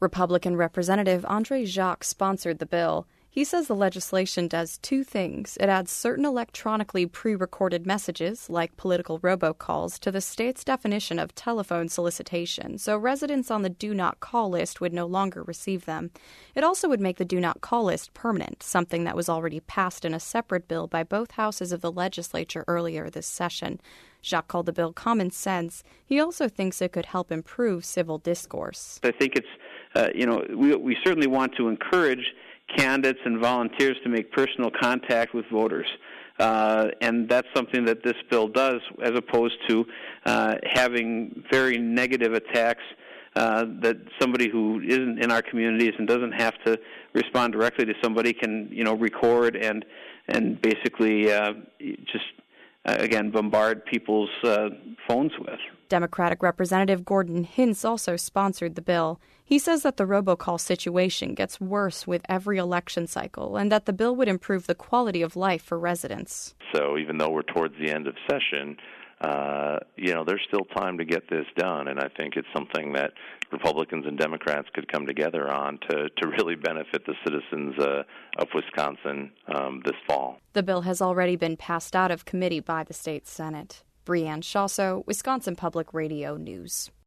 Republican Representative Andre Jacques sponsored the bill. He says the legislation does two things. It adds certain electronically pre-recorded messages, like political robocalls, to the state's definition of telephone solicitation, so residents on the Do Not Call list would no longer receive them. It also would make the Do Not Call list permanent, something that was already passed in a separate bill by both houses of the legislature earlier this session. Jacques called the bill common sense. He also thinks it could help improve civil discourse. I think it's, we certainly want to encourage candidates and volunteers to make personal contact with voters. And that's something that this bill does, as opposed to having very negative attacks that somebody who isn't in our communities and doesn't have to respond directly to somebody can, record and basically again, bombard people's phones with. Democratic Representative Gordon Hintz also sponsored the bill. He says that the robocall situation gets worse with every election cycle and that the bill would improve the quality of life for residents. So even though we're towards the end of session, there's still time to get this done, and I think it's something that Republicans and Democrats could come together on to really benefit the citizens of Wisconsin this fall. The bill has already been passed out of committee by the state Senate. Brianne Shasso, Wisconsin Public Radio News.